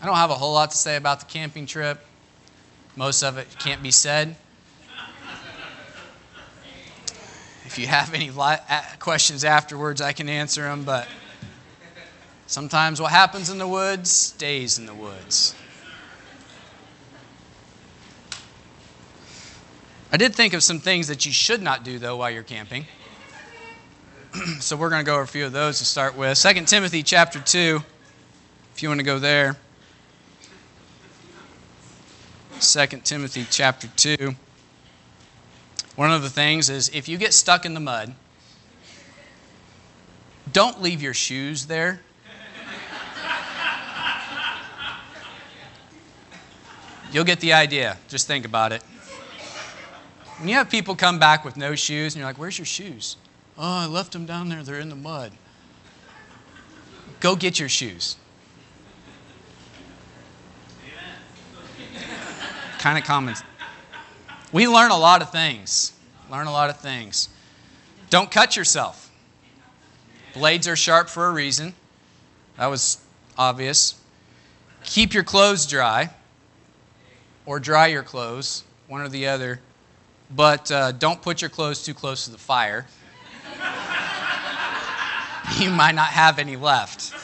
I don't have a whole lot to say about the camping trip. Most of it can't be said. If you have any questions afterwards, I can answer them, but sometimes what happens in the woods stays in the woods. I did think of some things that you should not do, though, while you're camping. So we're going to go over a few of those to start with. 2 Timothy chapter 2, if you want to go there. 2 Timothy chapter 2. One of the things is if you get stuck in the mud, don't leave your shoes there. You'll get the idea. Just think about it. When you have people come back with no shoes and you're like, where's your shoes? Oh, I left them down there. They're in the mud. Go get your shoes. Kind of common. We learn a lot of things. Don't cut yourself. Blades are sharp for a reason. That was obvious. Keep your clothes dry. Or dry your clothes. One or the other. But don't put your clothes too close to the fire. You might not have any left.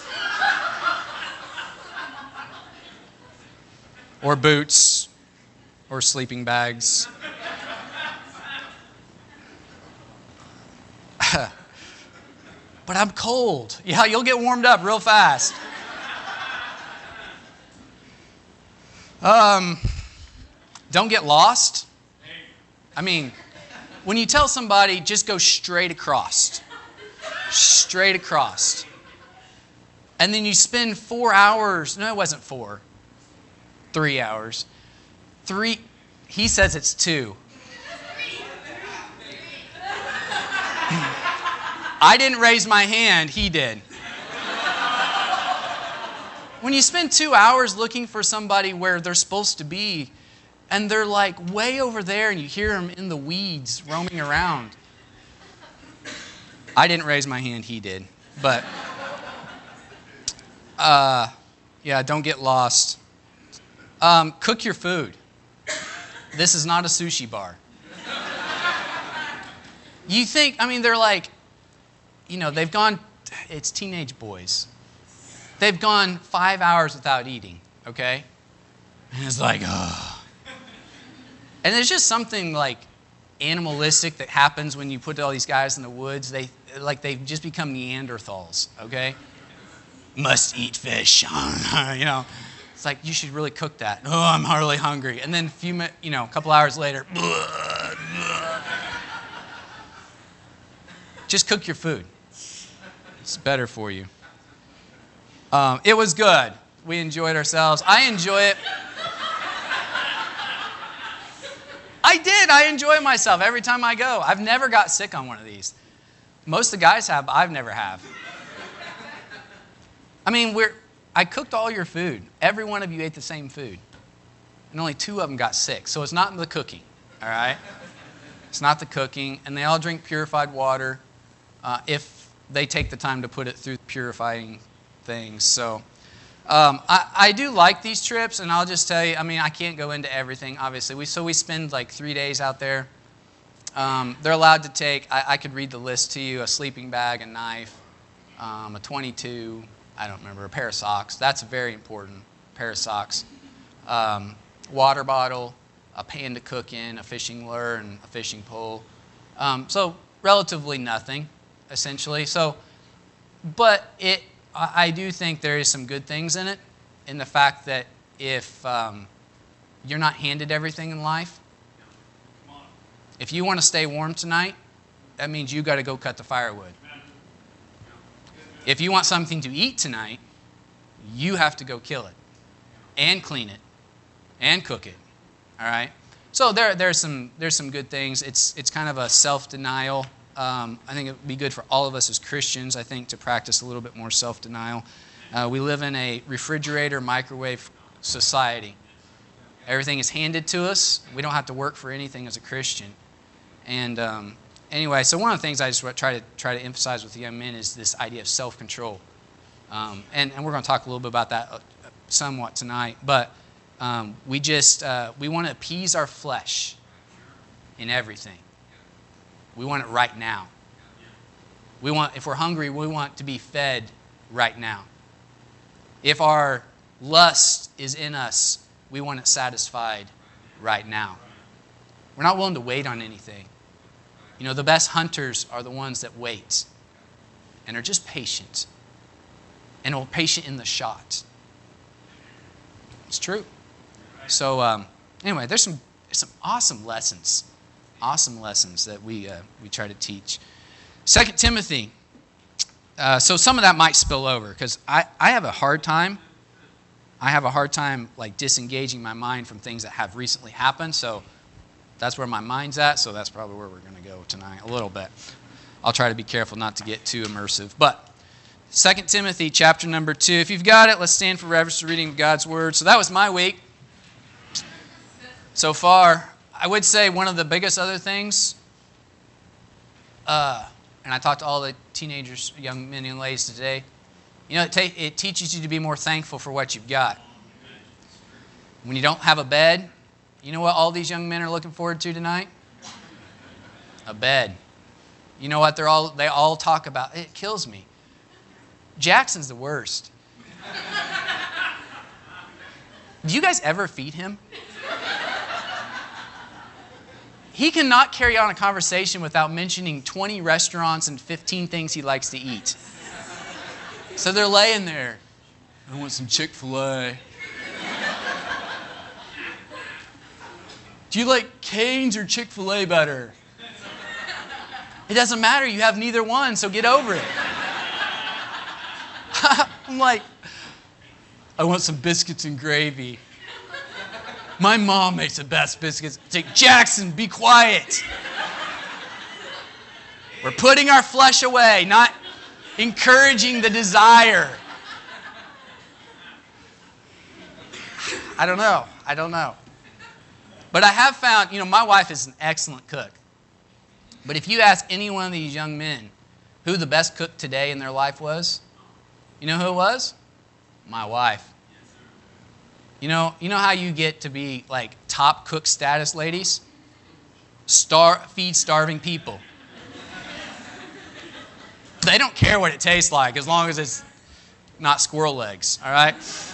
Or boots. Or sleeping bags. But I'm cold. Yeah, you'll get warmed up real fast. Don't get lost. I mean, when you tell somebody, just go straight across. Straight across. And then you spend 4 hours. No, it wasn't 4. 3 hours. 3. He says it's 2. I didn't raise my hand. He did. When you spend 2 hours looking for somebody where they're supposed to be, and they're like way over there, and you hear them in the weeds roaming around. I didn't raise my hand. He did. But, yeah, don't get lost. Cook your food. This is not a sushi bar. You think, I mean, they're like, you know, they've gone, it's teenage boys. They've gone 5 hours without eating, okay? And it's like, oh. And there's just something like animalistic that happens when you put all these guys in the woods. They've just become Neanderthals, okay? Must eat fish, you know. It's like, you should really cook that. Oh, I'm hardly hungry. And then a couple hours later, just cook your food. It's better for you. It was good. We enjoyed ourselves. I enjoy it. I did. I enjoy myself every time I go. I've never got sick on one of these. Most of the guys have, but I've never have. I mean, I cooked all your food. Every one of you ate the same food. And only 2 of them got sick. So it's not the cooking, all right? It's not the cooking. And they all drink purified water if they take the time to put it through purifying things. So I do like these trips, and I'll just tell you, I mean, I can't go into everything, obviously. We spend like 3 days out there. They're allowed to take, I could read the list to you, a sleeping bag, a knife, a 22, I don't remember, a pair of socks. That's very important, a pair of socks. Water bottle, a pan to cook in, a fishing lure, and a fishing pole. So relatively nothing, essentially. So, but I do think there is some good things in it, in the fact that if you're not handed everything in life, if you want to stay warm tonight, that means you got to go cut the firewood. If you want something to eat tonight, you have to go kill it and clean it and cook it. All right? So there's some good things. It's kind of a self-denial. I think it would be good for all of us as Christians, I think, to practice a little bit more self-denial. We live in a refrigerator, microwave society. Everything is handed to us. We don't have to work for anything as a Christian. And anyway, so one of the things I just try to emphasize with the young men is this idea of self-control. And we're going to talk a little bit about that somewhat tonight, but we want to appease our flesh in everything. We want it right now. If we're hungry, we want to be fed right now. If our lust is in us, we want it satisfied right now. We're not willing to wait on anything. You know, the best hunters are the ones that wait and are just patient and are patient in the shot. It's true. So anyway, there's some awesome lessons that we try to teach. 2 Timothy. So some of that might spill over because I have a hard time. Like disengaging my mind from things that have recently happened. So that's where my mind's at. So that's probably where we're going to go tonight a little bit. I'll try to be careful not to get too immersive. But 2 Timothy chapter number 2. If you've got it, let's stand for reverence to reading of God's Word. So that was my week. So far, I would say one of the biggest other things, and I talked to all the teenagers, young men and ladies today, you know, it teaches you to be more thankful for what you've got. When you don't have a bed, you know what all these young men are looking forward to tonight? A bed. You know what they all talk about? It kills me. Jackson's the worst. Do you guys ever feed him? He cannot carry on a conversation without mentioning 20 restaurants and 15 things he likes to eat. So they're laying there. I want some Chick-fil-A. Do you like Cane's or Chick-fil-A better? It doesn't matter. You have neither one, so get over it. I'm like, I want some biscuits and gravy. My mom makes the best biscuits. It's like, Jackson, be quiet. We're putting our flesh away, not encouraging the desire. I don't know. But I have found, my wife is an excellent cook. But if you ask any one of these young men who the best cook today in their life was, you know who it was? My wife. You know how you get to be like top cook status, ladies? Feed starving people. They don't care what it tastes like as long as it's not squirrel legs, all right?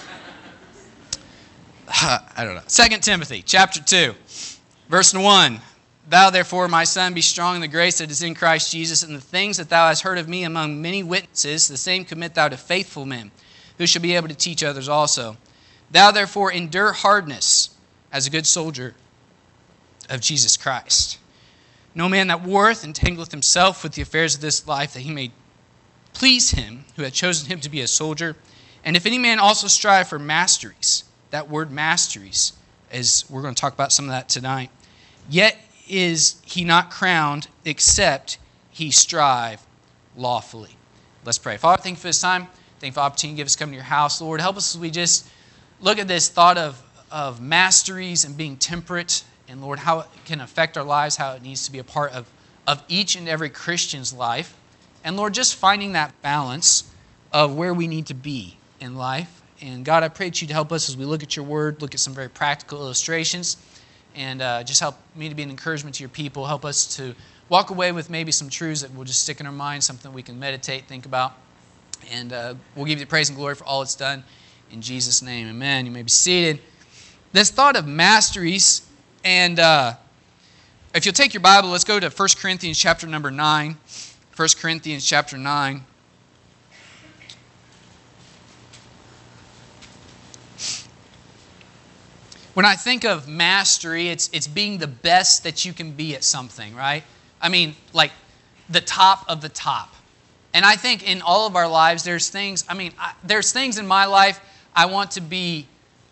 I don't know. 2 Timothy chapter 2, verse 1. Thou therefore, my son, be strong in the grace that is in Christ Jesus, and the things that thou hast heard of me among many witnesses, the same commit thou to faithful men, who shall be able to teach others also. Thou therefore endure hardness as a good soldier of Jesus Christ. No man that warreth entangleth himself with the affairs of this life, that he may please him who hath chosen him to be a soldier. And if any man also strive for masteries, that word masteries, is we're going to talk about some of that tonight, yet is he not crowned, except he strive lawfully. Let's pray. Father, thank you for this time. Thank you for the opportunity to give us to come to your house. Lord, help us as we just look at this thought of masteries and being temperate, and Lord, how it can affect our lives, how it needs to be a part of each and every Christian's life. And Lord, just finding that balance of where we need to be in life. And God, I pray that you'd help us as we look at your word, look at some very practical illustrations, and just help me to be an encouragement to your people. Help us to walk away with maybe some truths that will just stick in our minds, something we can meditate, think about. And we'll give you the praise and glory for all it's done. In Jesus' name, amen. You may be seated. This thought of masteries, and if you'll take your Bible, let's go to 1 Corinthians chapter number 9. 1 Corinthians chapter 9. When I think of mastery, it's being the best that you can be at something, right? I mean, like the top of the top. And I think in all of our lives, there's things in my life I want to be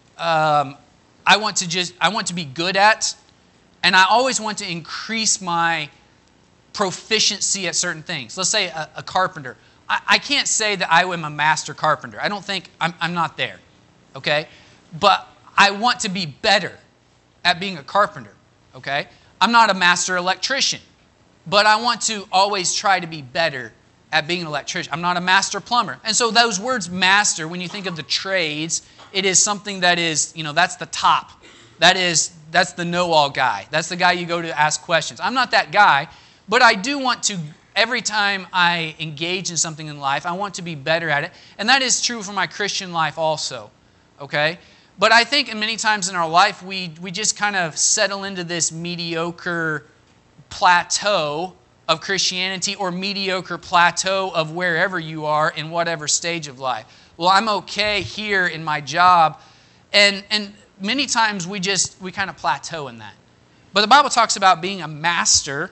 good at, and I always want to increase my proficiency at certain things. Let's say a carpenter. I can't say that I am a master carpenter. I don't think I'm not there, okay? But I want to be better at being a carpenter, okay? I'm not a master electrician, but I want to always try to be better at being an electrician. I'm not a master plumber. And so those words master, when you think of the trades, it is something that is, that's the top. That's the know-all guy. That's the guy you go to ask questions. I'm not that guy, but I do want to, every time I engage in something in life, I want to be better at it. And that is true for my Christian life also, okay? But I think many times in our life, we just kind of settle into this mediocre plateau of Christianity or mediocre plateau of wherever you are in whatever stage of life. Well, I'm okay here in my job. And many times we kind of plateau in that. But the Bible talks about being a master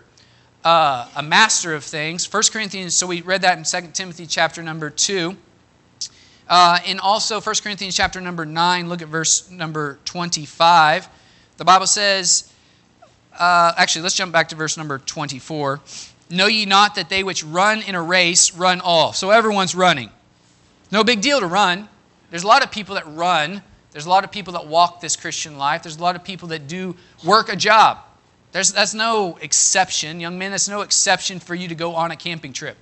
of things. 1 Corinthians, so we read that in 2 Timothy chapter number 2. And also 1 Corinthians chapter number 9, look at verse number 25. The Bible says, actually, let's jump back to verse number 24. Know ye not that they which run in a race run all? So everyone's running. No big deal to run. There's a lot of people that run. There's a lot of people that walk this Christian life. There's a lot of people that do work a job. That's no exception. Young men, that's no exception for you to go on a camping trip.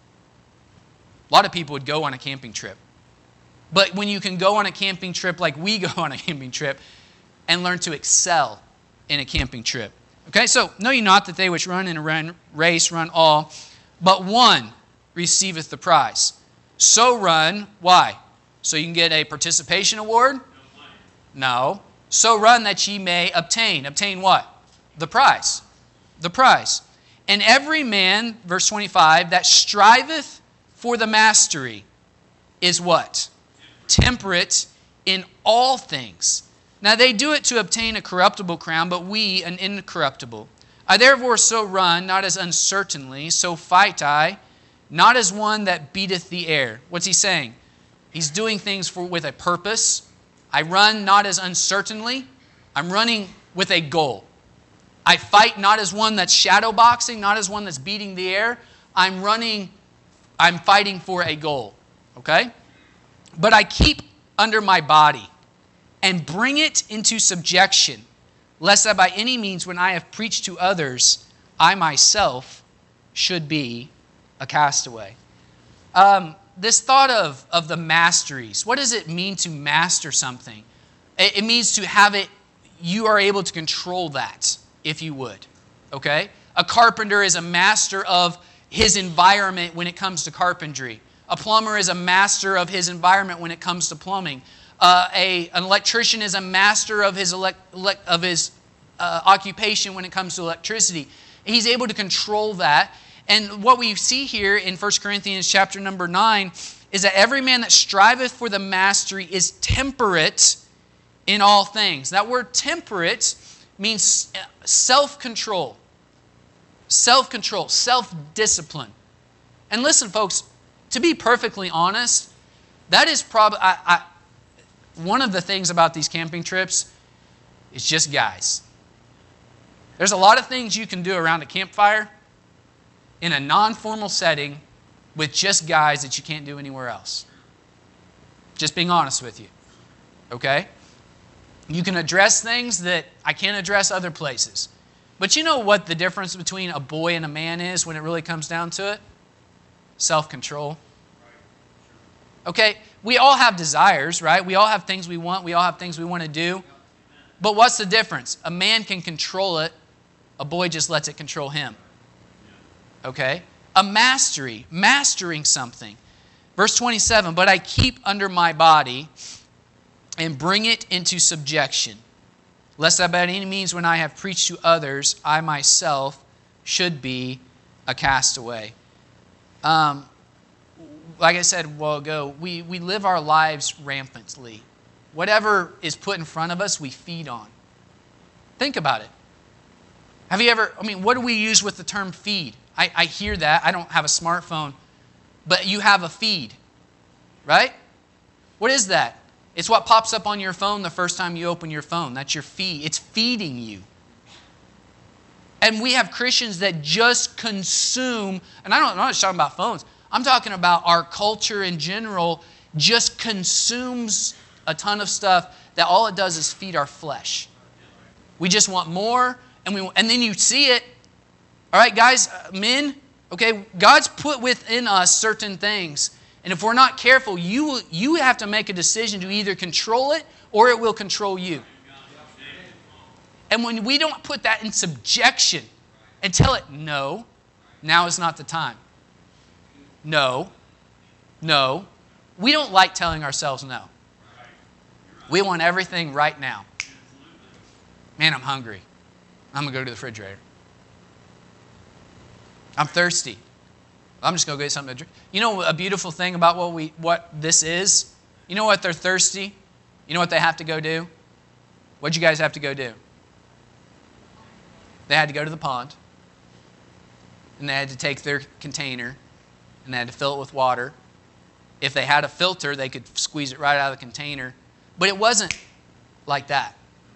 A lot of people would go on a camping trip. But when you can go on a camping trip like we go on a camping trip and learn to excel in a camping trip. Okay, so know ye not that they which run in a race run all, but one receiveth the prize. So run, why? So you can get a participation award? No. So run that ye may obtain. Obtain what? The prize. The prize. And every man, verse 25, that striveth for the mastery is what? Temperate in all things. Now they do it to obtain a corruptible crown, but we an incorruptible. I therefore so run, not as uncertainly, so fight I, not as one that beateth the air. What's he saying? He's doing things with a purpose. I run not as uncertainly. I'm running with a goal. I fight not as one that's shadow boxing, not as one that's beating the air. I'm fighting for a goal. Okay? But I keep under my body and bring it into subjection, lest that by any means when I have preached to others, I myself should be a castaway. This thought of the masteries, what does it mean to master something? It means to have it, you are able to control that, if you would. Okay? A carpenter is a master of his environment when it comes to carpentry. A plumber is a master of his environment when it comes to plumbing. An electrician is a master of his occupation when it comes to electricity. He's able to control that. And what we see here in 1 Corinthians chapter number 9 is that every man that striveth for the mastery is temperate in all things. That word temperate means self-control. Self-control, self-discipline. And listen, folks, to be perfectly honest, that is probably one of the things about these camping trips is just guys. There's a lot of things you can do around a campfire in a non-formal setting with just guys that you can't do anywhere else. Just being honest with you. Okay? You can address things that I can't address other places. But you know what the difference between a boy and a man is when it really comes down to it? Self-control. Okay, we all have desires, right? We all have things we want. We all have things we want to do. But what's the difference? A man can control it. A boy just lets it control him. Okay? A mastery, mastering something. Verse 27, but I keep under my body and bring it into subjection, lest that by any means when I have preached to others, I myself should be a castaway. Like I said a while ago, we live our lives rampantly. Whatever is put in front of us, we feed on. Think about it. Have you ever, what do we use with the term feed? I hear that. I don't have a smartphone. But you have a feed, right? What is that? It's what pops up on your phone the first time you open your phone. That's your feed. It's feeding you. And we have Christians that just consume, and I'm not just talking about phones. I'm talking about our culture in general just consumes a ton of stuff that all it does is feed our flesh. We just want more, and then you see it. All right, guys, men, okay, God's put within us certain things. And if we're not careful, you have to make a decision to either control it or it will control you. And when we don't put that in subjection and tell it, no, now is not the time. No. We don't like telling ourselves no. We want everything right now. Man, I'm hungry. I'm going to go to the refrigerator. I'm thirsty. I'm just going to get something to drink. You know a beautiful thing about what this is? You know what they're thirsty? You know what they have to go do? What'd you guys have to go do? They had to go to the pond. And they had to take their container. And they had to fill it with water. If they had a filter, they could squeeze it right out of the container. But it wasn't like that.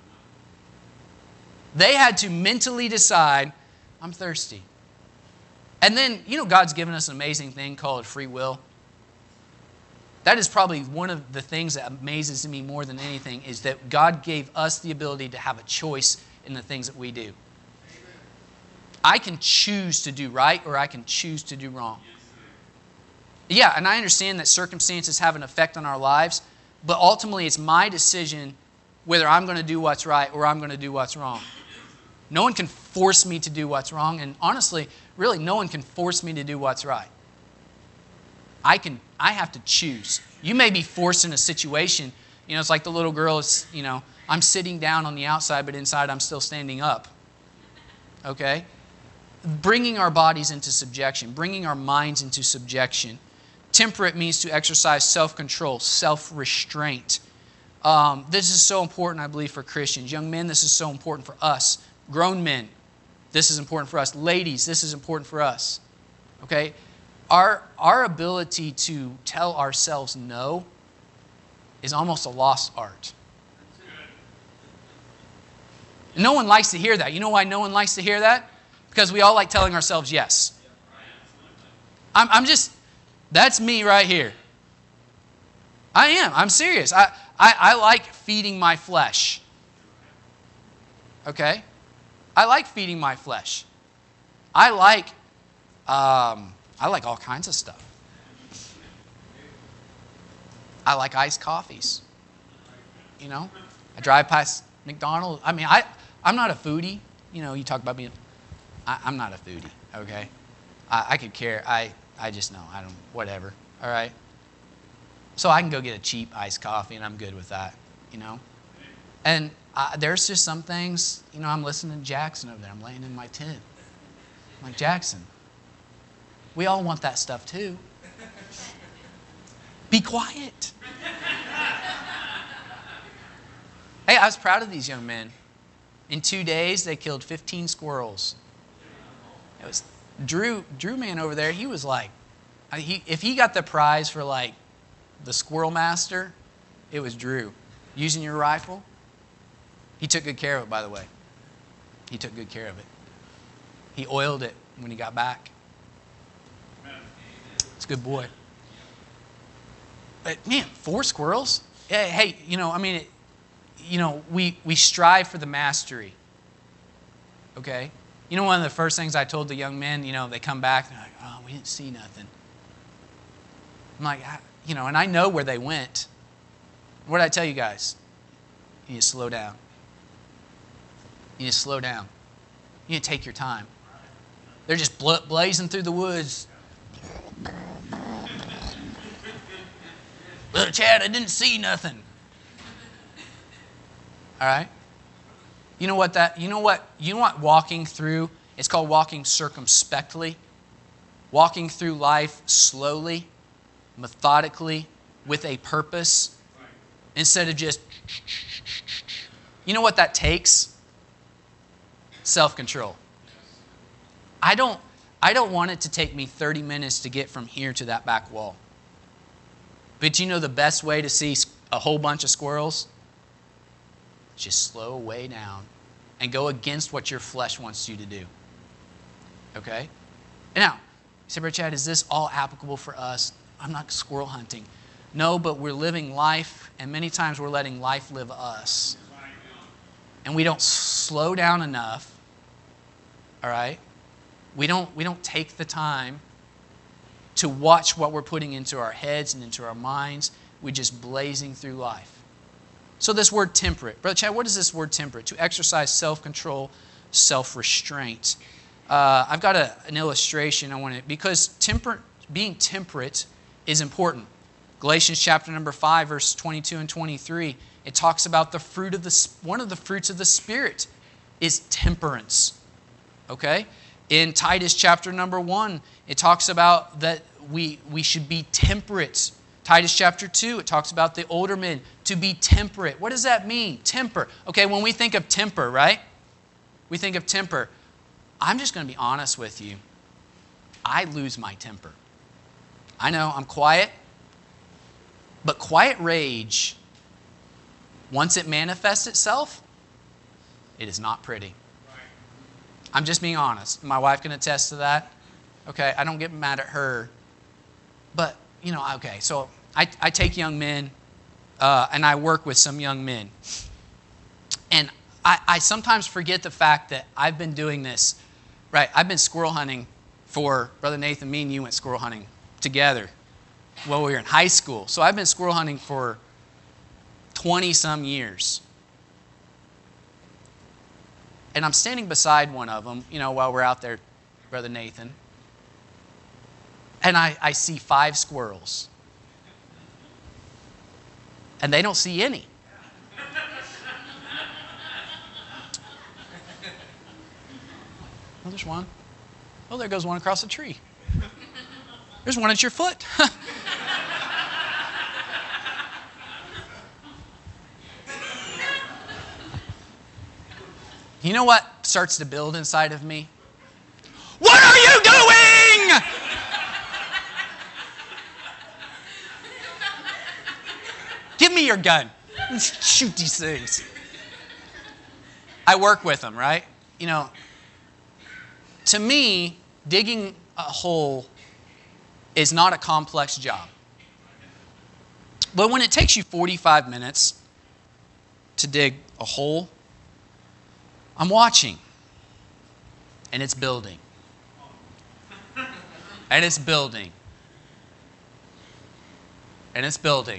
They had to mentally decide, I'm thirsty. And then, God's given us an amazing thing called free will. That is probably one of the things that amazes me more than anything, is that God gave us the ability to have a choice in the things that we do. I can choose to do right or I can choose to do wrong. Yeah, and I understand that circumstances have an effect on our lives, but ultimately it's my decision whether I'm going to do what's right or I'm going to do what's wrong. No one can force me to do what's wrong, and honestly, really, no one can force me to do what's right. I have to choose. You may be forced in a situation, it's like the little girl is, I'm sitting down on the outside, but inside I'm still standing up. Okay? Bringing our bodies into subjection, bringing our minds into subjection. Temperate means to exercise self-control, self-restraint. This is so important, I believe, for Christians. Young men, this is so important for us. Grown men, this is important for us. Ladies, this is important for us. Okay? Our ability to tell ourselves no is almost a lost art. No one likes to hear that. You know why no one likes to hear that? Because we all like telling ourselves yes. That's me right here. I am. I'm serious. I like feeding my flesh. Okay? I like feeding my flesh. I like all kinds of stuff. I like iced coffees. I drive past McDonald's. I'm not a foodie. You talk about being... I'm not a foodie, okay? I could care. I just know. I don't... Whatever, all right? So I can go get a cheap iced coffee, and I'm good with that, And there's just some things, I'm listening to Jackson over there. I'm laying in my tent. I'm like, Jackson, we all want that stuff too. Be quiet. Hey, I was proud of these young men. In 2 days, they killed 15 squirrels. It was Drew man over there. He was like, if he got the prize for like the squirrel master, it was Drew. Using your rifle. He took good care of it, by the way. He took good care of it. He oiled it when he got back. It's a good boy. But man, 4 squirrels? Hey, we strive for the mastery. Okay? One of the first things I told the young men, they come back, and they're like, oh, we didn't see nothing. I'm like, and I know where they went. What did I tell you guys? You need to slow down. You need to slow down. You need to take your time. They're just blazing through the woods. Well, Chad, I didn't see nothing. All right? You know what walking through, it's called walking circumspectly. Walking through life slowly, methodically, with a purpose, instead of just, you know what that takes? Self-control. I don't want it to take me 30 minutes to get from here to that back wall. But the best way to see a whole bunch of squirrels? Just slow way down and go against what your flesh wants you to do. Okay? Now, you say, Brother Chad, is this all applicable for us? I'm not squirrel hunting. No, but we're living life, and many times we're letting life live us. And we don't slow down enough. All right? We don't take the time to watch what we're putting into our heads and into our minds. We're just blazing through life. So this word temperate. Brother Chad, what is this word temperate? To exercise self-control, self-restraint. I've got an illustration I want to, because being temperate is important. Galatians chapter number 5, verse 22 and 23, it talks about the fruit of one of the fruits of the Spirit is temperance. Okay? In Titus chapter number 1, it talks about that we should be temperate. Titus chapter 2, it talks about the older men to be temperate. What does that mean? Temper. Okay, when we think of temper, right? We think of temper. I'm just going to be honest with you. I lose my temper. I know I'm quiet, but quiet rage, once it manifests itself, it is not pretty. I'm just being honest. My wife can attest to that. Okay, I don't get mad at her. But, okay, so I take young men and I work with some young men. And I sometimes forget the fact that I've been doing this, right? I've been squirrel hunting for, Brother Nathan, me and you went squirrel hunting together while we were in high school. So I've been squirrel hunting for 20-some years. And I'm standing beside one of them, while we're out there, Brother Nathan. And I see 5 squirrels. And they don't see any. Oh, there's one. Oh, there goes one across the tree. There's one at your foot. You know what starts to build inside of me? What are you doing? Give me your gun. Shoot these things. I work with them, right? To me, digging a hole is not a complex job. But when it takes you 45 minutes to dig a hole, I'm watching, and it's building. And it's building. And it's building.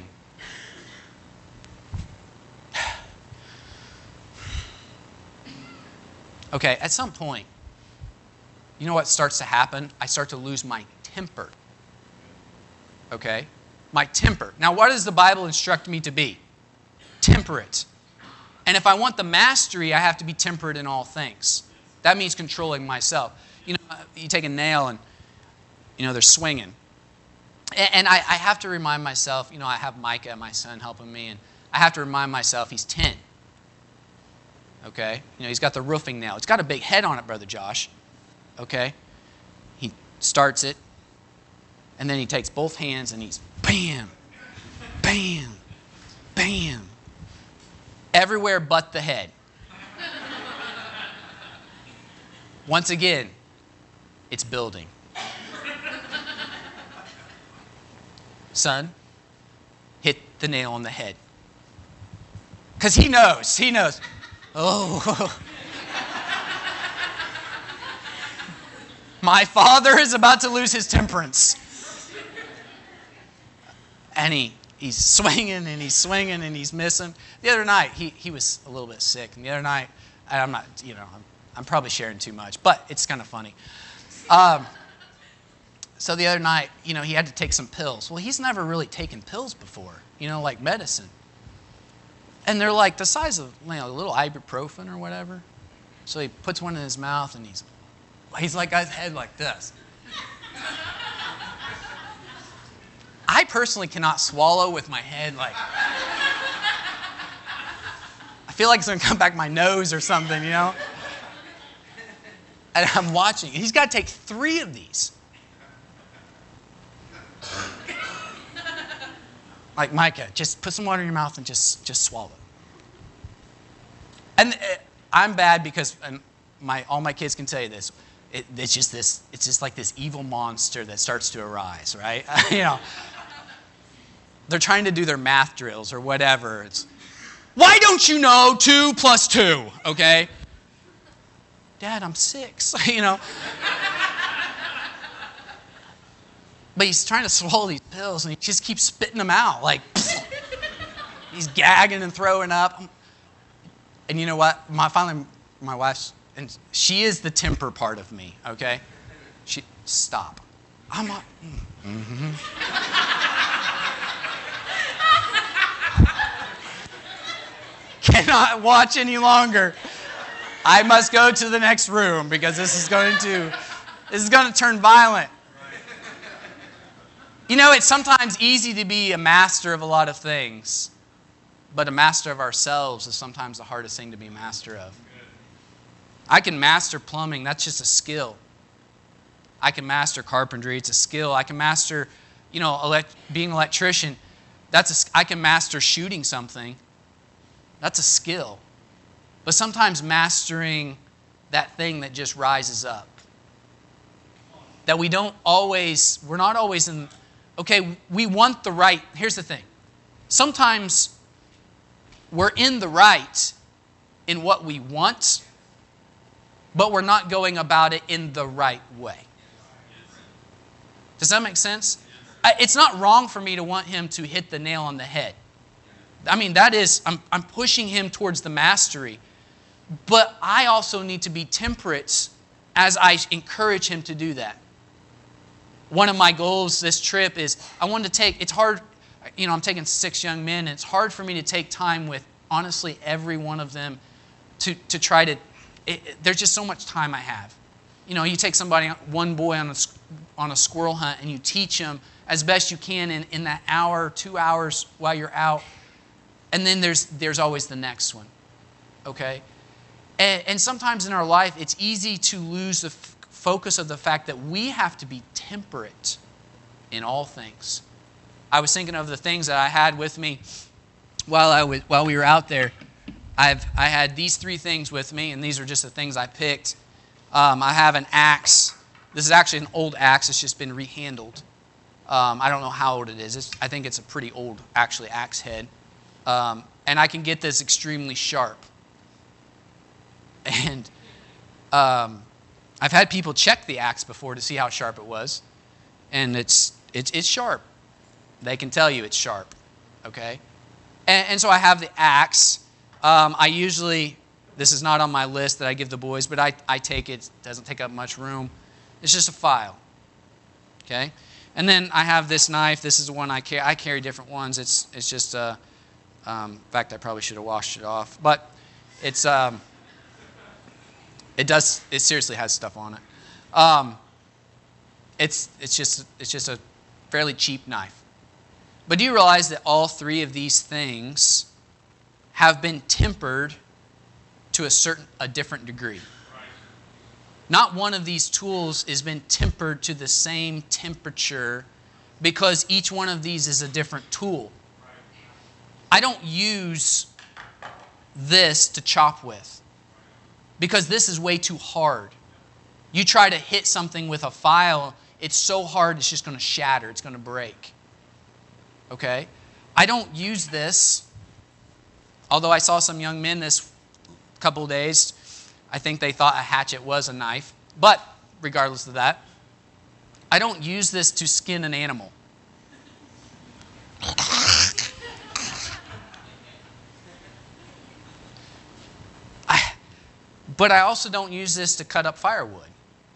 Okay, at some point, you know what starts to happen? I start to lose my temper. Okay? My temper. Now, what does the Bible instruct me to be? Temperate. And if I want the mastery, I have to be temperate in all things. That means controlling myself. You take a nail and, they're swinging. And I have to remind myself, I have Micah, my son, helping me, and I have to remind myself he's 10. Okay? He's got the roofing nail. It's got a big head on it, Brother Josh. Okay? He starts it, and then he takes both hands and he's bam, bam, bam. Everywhere but the head. Once again, it's building. Son, hit the nail on the head. Because he knows. Oh. My father is about to lose his temperance. And he's swinging and he's swinging and he's missing. The other night, he was a little bit sick. And the other night, I'm not, I'm probably sharing too much, but it's kind of funny. So the other night, he had to take some pills. Well, he's never really taken pills before, like medicine. And they're like the size of a little ibuprofen or whatever. So he puts one in his mouth and he's like got his head like this. I personally cannot swallow with my head like... I feel like it's going to come back my nose or something, And I'm watching. He's got to take 3 of these. Like, Micah, just put some water in your mouth and just swallow. And I'm bad because all my kids can tell you this. It's just like this evil monster that starts to arise, right? They're trying to do their math drills or whatever. It's, why don't you know 2 + 2, okay? Dad, I'm 6, But he's trying to swallow these pills, and he just keeps spitting them out. Like, he's gagging and throwing up. And you know what? Finally, my wife's, and she is the temper part of me, okay? Stop. I'm not. Mm-hmm. Cannot watch any longer. I must go to the next room because this is going to turn violent. You know, it's sometimes easy to be a master of a lot of things, but a master of ourselves is sometimes the hardest thing to be master of. I can master plumbing. That's just a skill. I can master carpentry. It's a skill. I can master, being an electrician. I can master shooting something. That's a skill. But sometimes mastering that thing that just rises up. That we're not always in, okay, we want the right. Here's the thing. Sometimes we're in the right in what we want, but we're not going about it in the right way. Does that make sense? It's not wrong for me to want him to hit the nail on the head. I mean, I'm pushing him towards the mastery. But I also need to be temperate as I encourage him to do that. One of my goals this trip is it's hard, I'm taking 6 young men, and it's hard for me to take time with, honestly, every one of them to try to, there's just so much time I have. You take one boy on a squirrel hunt, and you teach him as best you can in that hour, 2 hours while you're out. And then there's always the next one, okay? And sometimes in our life, it's easy to lose the focus of the fact that we have to be temperate in all things. I was thinking of the things that I had with me while we were out there. I had these 3 things with me, and these are just the things I picked. I have an axe. This is actually an old axe. It's just been rehandled. I don't know how old it is. I think it's a pretty old, actually, axe head. And I can get this extremely sharp. And I've had people check the axe before to see how sharp it was. And it's sharp. They can tell you it's sharp. Okay? And so I have the axe. This is not on my list that I give the boys, but I take it. It doesn't take up much room. It's just a file. Okay? And then I have this knife. This is the one I carry. I carry different ones. It's just in fact, I probably should have washed it off. But it seriously has stuff on it. It's just a fairly cheap knife. But do you realize that all 3 of these things have been tempered to a different degree? Not one of these tools has been tempered to the same temperature because each one of these is a different tool. I don't use this to chop with because this is way too hard. You try to hit something with a file, it's so hard it's just going to shatter. It's going to break. Okay? I don't use this, although I saw some young men this couple of days. I think they thought a hatchet was a knife. But regardless of that, I don't use this to skin an animal. But I also don't use this to cut up firewood.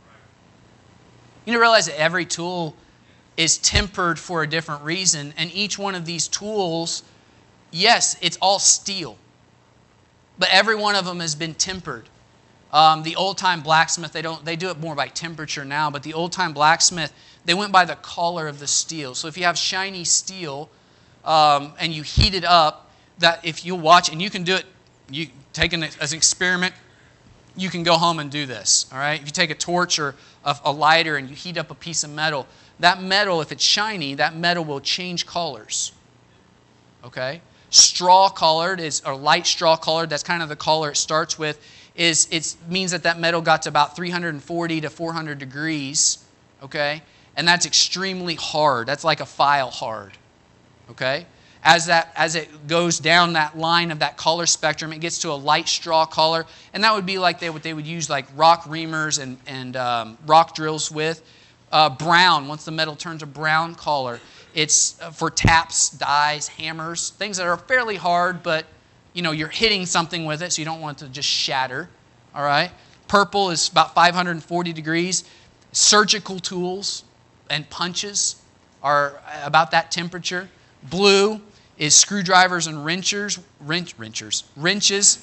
You realize that every tool is tempered for a different reason. And each one of these tools, yes, it's all steel. But every one of them has been tempered. The old-time blacksmith, they do it more by temperature now, but the old-time blacksmith, they went by the color of the steel. So if you have shiny steel and you heat it up, that if you watch, and you can do it, you take it as an experiment, you can go home and do this, all right? If you take a torch or a lighter and you heat up a piece of metal, that metal, if it's shiny, that metal will change colors, okay? Straw colored or light straw colored, that's kind of the color it starts with, it means that metal got to about 340 to 400 degrees, okay? And that's extremely hard. That's like a file hard, okay? As it goes down that line of that color spectrum, it gets to a light straw color, and that would be like what they would use like rock reamers and rock drills with. Brown, once the metal turns a brown color, it's for taps, dies, hammers, things that are fairly hard, but you're hitting something with it, so you don't want it to just shatter. All right. Purple is about 540 degrees. Surgical tools and punches are about that temperature. Blue is screwdrivers and wrenches. It's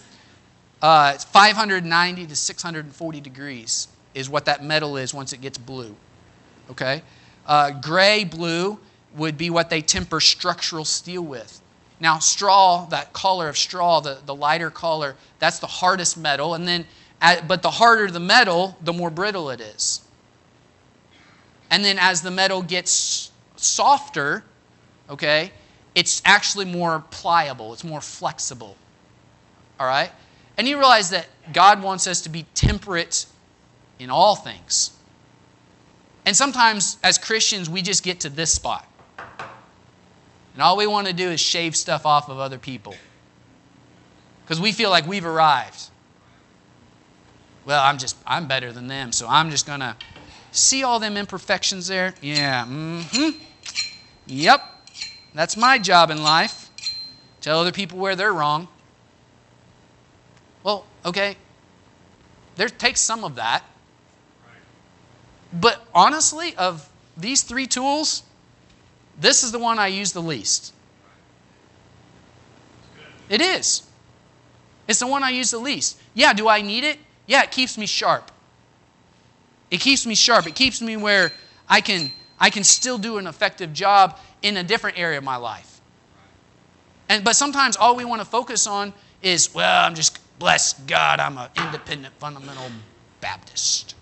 590 to 640 degrees is what that metal is once it gets blue. Okay? Gray, blue would be what they temper structural steel with. Now, straw, that color of straw, the lighter color, that's the hardest metal. And then, but the harder the metal, the more brittle it is. And then as the metal gets softer, okay, it's actually more pliable. It's more flexible. All right? And you realize that God wants us to be temperate in all things. And sometimes as Christians, we just get to this spot. And all we want to do is shave stuff off of other people. Because we feel like we've arrived. Well, I'm better than them, so I'm just going to see all them imperfections there? Yeah, Yep, that's my job in life. Tell other people where they're wrong. Well, okay, there takes some of that. But honestly, of these three tools, this is the one I use the least. It is. It's the one I use the least. Yeah, do I need it? Yeah, it keeps me sharp. It keeps me sharp. It keeps me where I can still do an effective job in a different area of my life. But sometimes all we want to focus on is, well, I'm just, bless God, I'm an independent fundamental Baptist.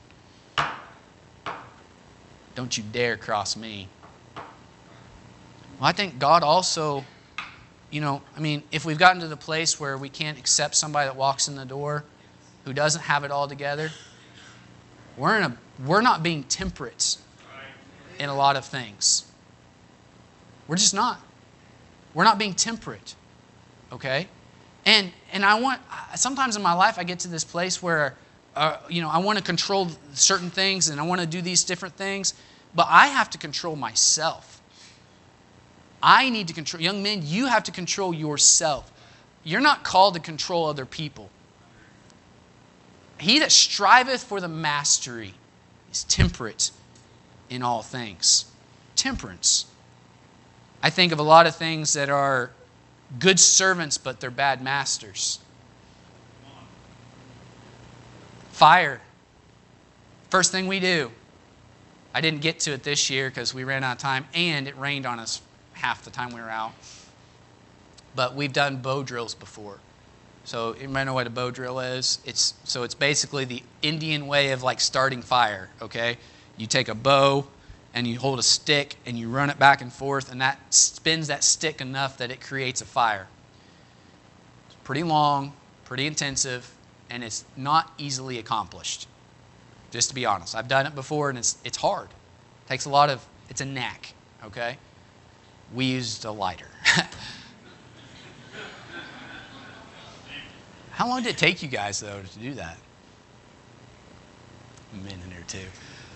Don't you dare cross me. Well, I think God also, if we've gotten to the place where we can't accept somebody that walks in the door who doesn't have it all together, we're not being temperate in a lot of things. We're just not. We're not being temperate. Okay? And sometimes in my life I get to this place where I want to control certain things and I want to do these different things, but I have to control myself. I need to control. Young men, you have to control yourself. You're not called to control other people. He that striveth for the mastery is temperate in all things. Temperance. I think of a lot of things that are good servants, but they're bad masters. Fire. First thing we do. I didn't get to it this year because we ran out of time and it rained on us half the time we were out. But we've done bow drills before. So you might know what a bow drill is. It's basically the Indian way of like starting fire, okay? You take a bow and you hold a stick and you run it back and forth and that spins that stick enough that it creates a fire. It's pretty long, pretty intensive, and it's not easily accomplished. Just to be honest. I've done it before and it's hard. It takes it's a knack, okay? We used a lighter. How long did it take you guys, though, to do that? A minute or two.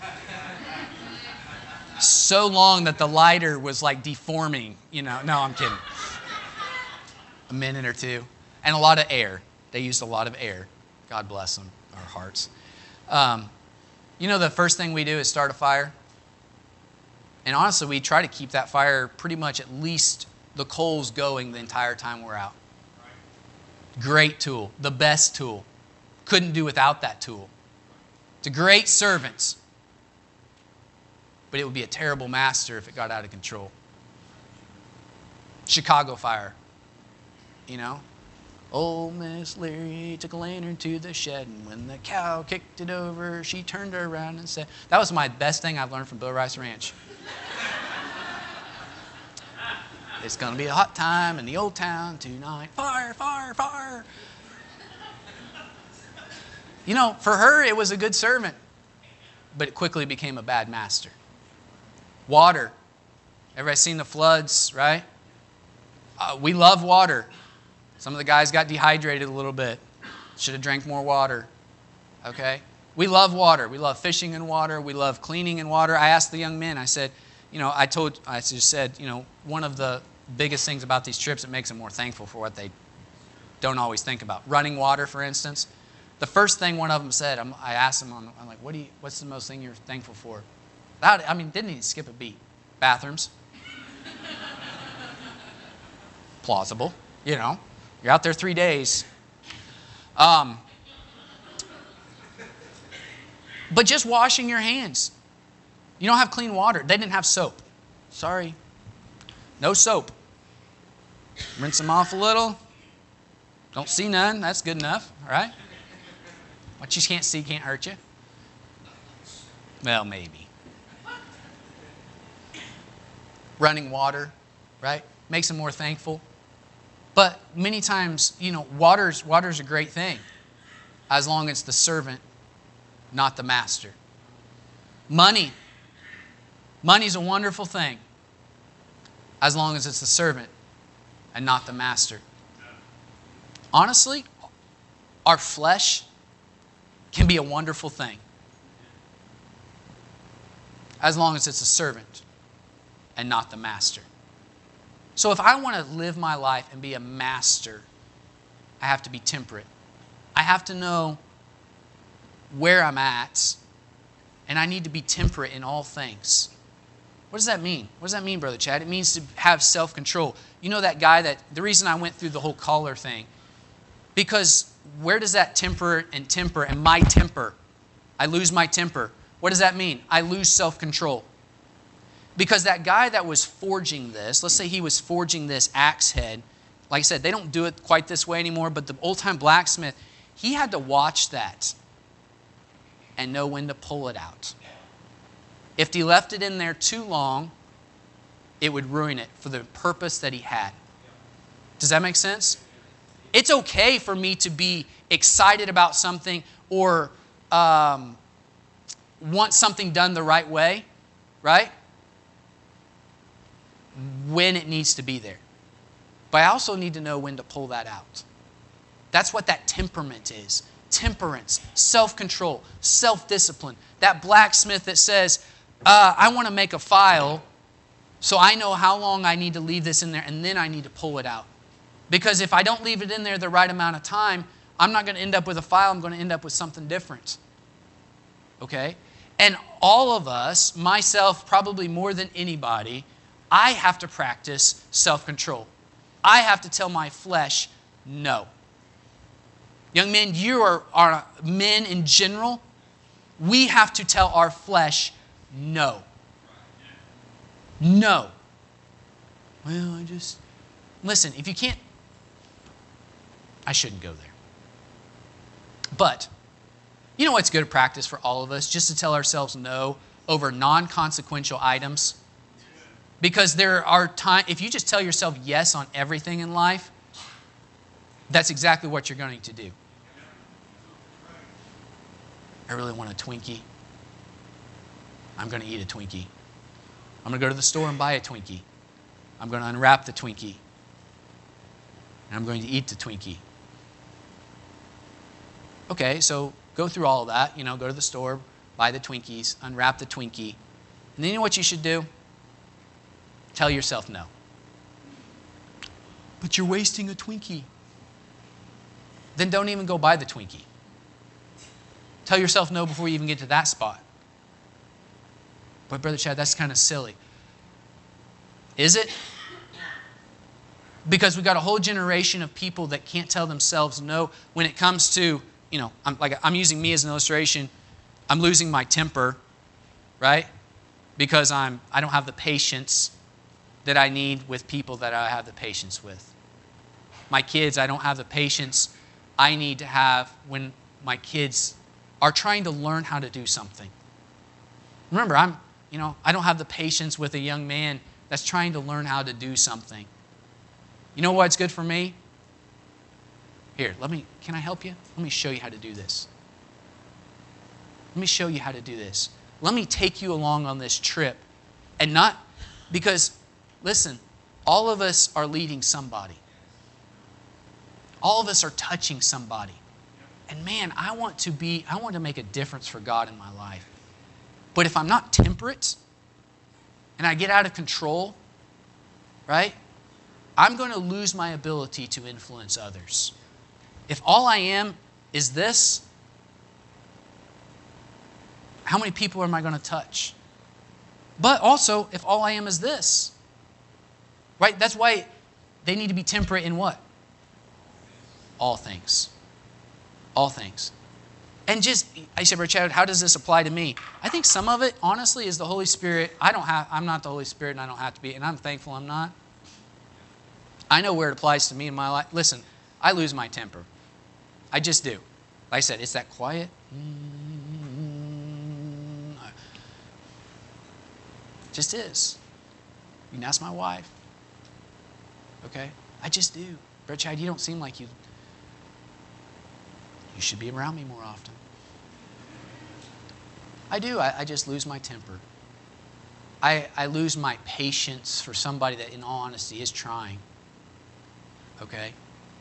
So long that the lighter was like deforming, No, I'm kidding. A minute or two. And a lot of air. They used a lot of air. God bless them, our hearts. The first thing we do is start a fire. And honestly, we try to keep that fire pretty much at least the coals going the entire time we're out. Great tool. The best tool. Couldn't do without that tool. It's a great servant. But it would be a terrible master if it got out of control. Chicago fire. Old Miss Leary took a lantern to the shed, and when the cow kicked it over, she turned around and said, that was my best thing I've learned from Bill Rice Ranch. It's going to be a hot time in the old town tonight. Fire, fire, fire. For her, it was a good servant, but it quickly became a bad master. Water. Everybody seen the floods, right? We love water. Some of the guys got dehydrated a little bit. Should have drank more water. Okay? We love water. We love fishing in water. We love cleaning in water. I asked the young men, I said, I just said, one of the biggest things about these trips, it makes them more thankful for what they don't always think about. Running water, for instance. The first thing one of them said, I asked him, I'm like, what's the most thing you're thankful for? Didn't he skip a beat? Bathrooms. Plausible, You're out there 3 days. But just washing your hands. You don't have clean water. They didn't have soap. Sorry. No soap. Rinse them off a little. Don't see none. That's good enough. All right? What you can't see can't hurt you. Well, maybe. Running water, right? Makes them more thankful. But many times, water's a great thing as long as it's the servant, not the master. Money's a wonderful thing as long as it's the servant and not the master. Honestly, our flesh can be a wonderful thing as long as it's a servant and not the master. So if I want to live my life and be a master, I have to be temperate. I have to know where I'm at, and I need to be temperate in all things. What does that mean? What does that mean, Brother Chad? It means to have self-control. You know that guy the reason I went through the whole collar thing, because where does that temper and my temper? I lose my temper. What does that mean? I lose self-control. Because that guy that was forging this, let's say he was forging this axe head, like I said, they don't do it quite this way anymore, but the old-time blacksmith, he had to watch that and know when to pull it out. If he left it in there too long, it would ruin it for the purpose that he had. Does that make sense? It's okay for me to be excited about something or want something done the right way, right? When it needs to be there. But I also need to know when to pull that out. That's what that temperament is. Temperance, self-control, self-discipline. That blacksmith that says, I want to make a file so I know how long I need to leave this in there and then I need to pull it out. Because if I don't leave it in there the right amount of time, I'm not going to end up with a file. I'm going to end up with something different. Okay? And all of us, myself probably more than anybody, I have to practice self-control. I have to tell my flesh no. Young men, you are men in general. We have to tell our flesh no. No. Well, listen, if you can't, I shouldn't go there. But, you know what's good practice for all of us? Just to tell ourselves no over non-consequential items. Because there are times, if you just tell yourself yes on everything in life, that's exactly what you're going to do. I really want a Twinkie. I'm going to eat a Twinkie. I'm going to go to the store and buy a Twinkie. I'm going to unwrap the Twinkie. And I'm going to eat the Twinkie. Okay, so go through all of that. Go to the store, buy the Twinkies, unwrap the Twinkie. And then you know what you should do? Tell yourself no. But you're wasting a Twinkie. Then don't even go buy the Twinkie. Tell yourself no before you even get to that spot. But Brother Chad, that's kind of silly. Is it? Because we've got a whole generation of people that can't tell themselves no when it comes to, I'm using me as an illustration. I'm losing my temper, right? Because I don't have the patience that I need with people that I have the patience with. My kids, I don't have the patience I need to have when my kids are trying to learn how to do something. Remember, I don't have the patience with a young man that's trying to learn how to do something. You know what's good for me? Here, can I help you? Let me show you how to do this. Let me show you how to do this. Let me take you along on this trip. And not because, listen, all of us are leading somebody. All of us are touching somebody. And man, I want to make a difference for God in my life. But if I'm not temperate and I get out of control, right, I'm going to lose my ability to influence others. If all I am is this, how many people am I going to touch? But also, if all I am is this, right, that's why they need to be temperate in what? All things. All things. And I said, Brother Chad, how does this apply to me? I think some of it, honestly, is the Holy Spirit. I'm not the Holy Spirit, and I don't have to be, and I'm thankful I'm not. I know where it applies to me in my life. Listen, I lose my temper. I just do. Like I said, it's that quiet. Just is. You can ask my wife. Okay? I just do. Brother Chad, you don't seem like you should be around me more often. I do. I just lose my temper. I lose my patience for somebody that, in all honesty, is trying. Okay?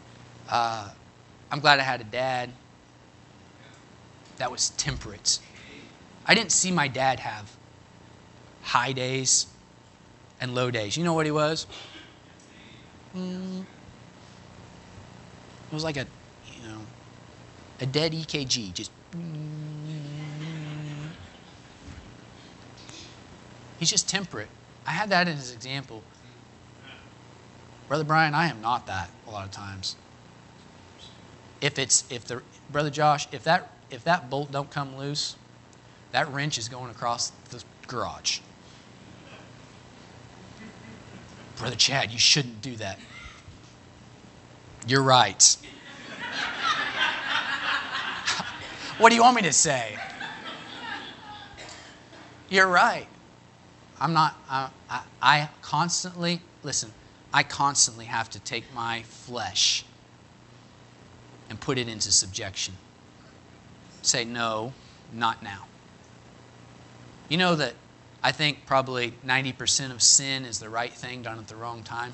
I'm glad I had a dad that was temperate. I didn't see my dad have high days and low days. You know what he was? It was like a dead EKG, just. He's just temperate. I had that as an example. Brother Brian, I am not that a lot of times. Brother Josh, if that bolt don't come loose, that wrench is going across the garage. Brother Chad, you shouldn't do that. You're right. What do you want me to say? You're right. I'm not, I constantly have to take my flesh and put it into subjection. Say, no, not now. You know that I think probably 90% of sin is the right thing done at the wrong time?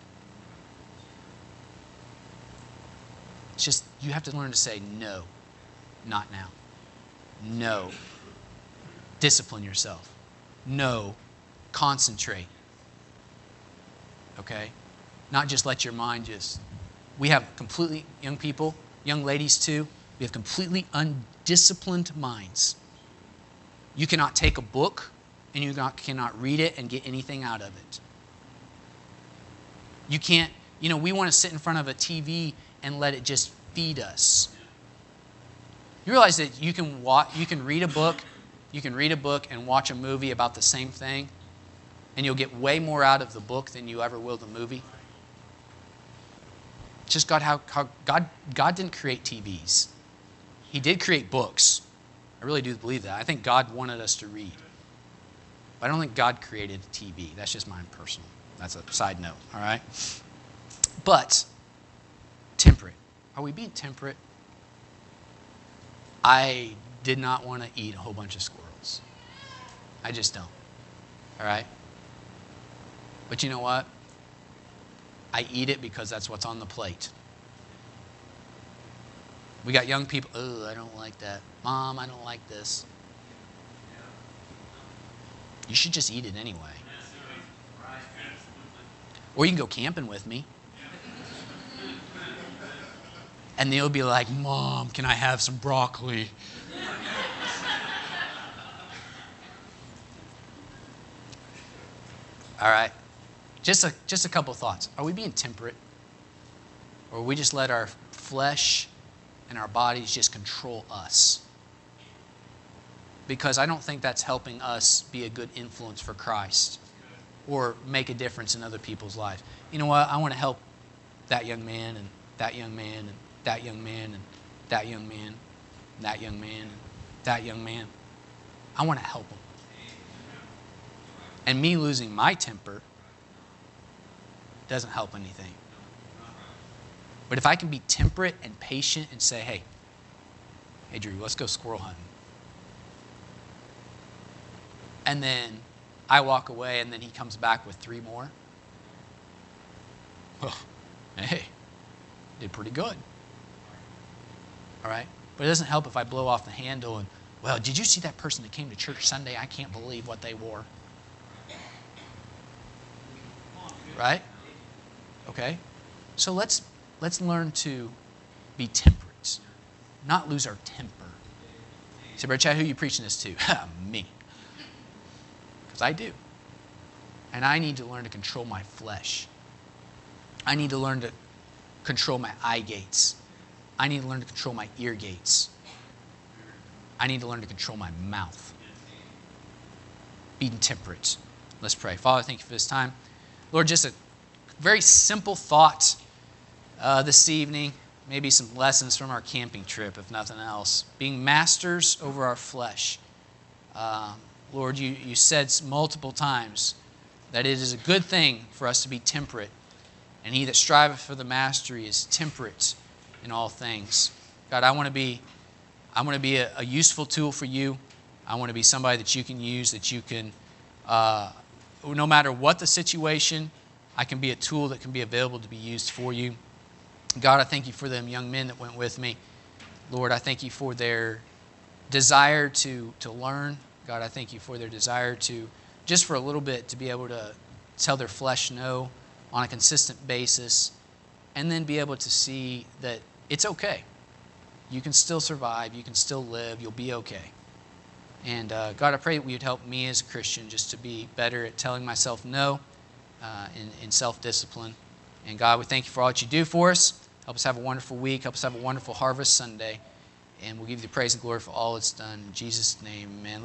It's just, you have to learn to say, no, not now. No. Discipline yourself. No. Concentrate. Okay? Not just let your mind we have completely, young people, young ladies too, we have completely undisciplined minds. You cannot take a book and you cannot read it and get anything out of it. You can't, we want to sit in front of a TV and let it just feed us. You realize that you can read a book and watch a movie about the same thing, and you'll get way more out of the book than you ever will the movie. It's just how God didn't create TVs. He did create books. I really do believe that. I think God wanted us to read. But I don't think God created a TV. That's just mine personal. That's a side note, all right? But temperate. Are we being temperate? I did not want to eat a whole bunch of squirrels. I just don't. All right? But you know what? I eat it because that's what's on the plate. We got young people, I don't like that. Mom, I don't like this. You should just eat it anyway. Or you can go camping with me. And they'll be like, Mom, can I have some broccoli? All right. Just a couple thoughts. Are we being temperate? Or we just let our flesh and our bodies just control us? Because I don't think that's helping us be a good influence for Christ or make a difference in other people's lives. You know what? I want to help that young man and that young man and that young man and that young man, and that young man and that young man. I want to help them. And me losing my temper doesn't help anything. But if I can be temperate and patient and say, hey Drew, let's go squirrel hunting. And then I walk away and then he comes back with 3 more. Well, hey, did pretty good. All right? But it doesn't help if I blow off the handle and, well, did you see that person that came to church Sunday? I can't believe what they wore. Right? Okay? So let's learn to be temperate, not lose our temper. You say, Brother Chad, who are you preaching this to? Me. Because I do. And I need to learn to control my flesh. I need to learn to control my eye gates. I need to learn to control my ear gates. I need to learn to control my mouth. Being temperate. Let's pray. Father, thank you for this time. Lord, just a very simple thought this evening. Maybe some lessons from our camping trip, if nothing else. Being masters over our flesh. Lord, you said multiple times that it is a good thing for us to be temperate. And he that striveth for the mastery is temperate in all things. God, I want to be a useful tool for you. I want to be somebody that you can use, that you can, no matter what the situation, I can be a tool that can be available to be used for you. God, I thank you for them young men that went with me. Lord, I thank you for their desire to learn. God, I thank you for their desire to, just for a little bit, to be able to tell their flesh no on a consistent basis, and then be able to see that it's okay. You can still survive. You can still live. You'll be okay. And God, I pray that you'd help me as a Christian just to be better at telling myself no in self-discipline. And God, we thank you for all that you do for us. Help us have a wonderful week. Help us have a wonderful Harvest Sunday. And we'll give you the praise and glory for all it's done. In Jesus' name, amen.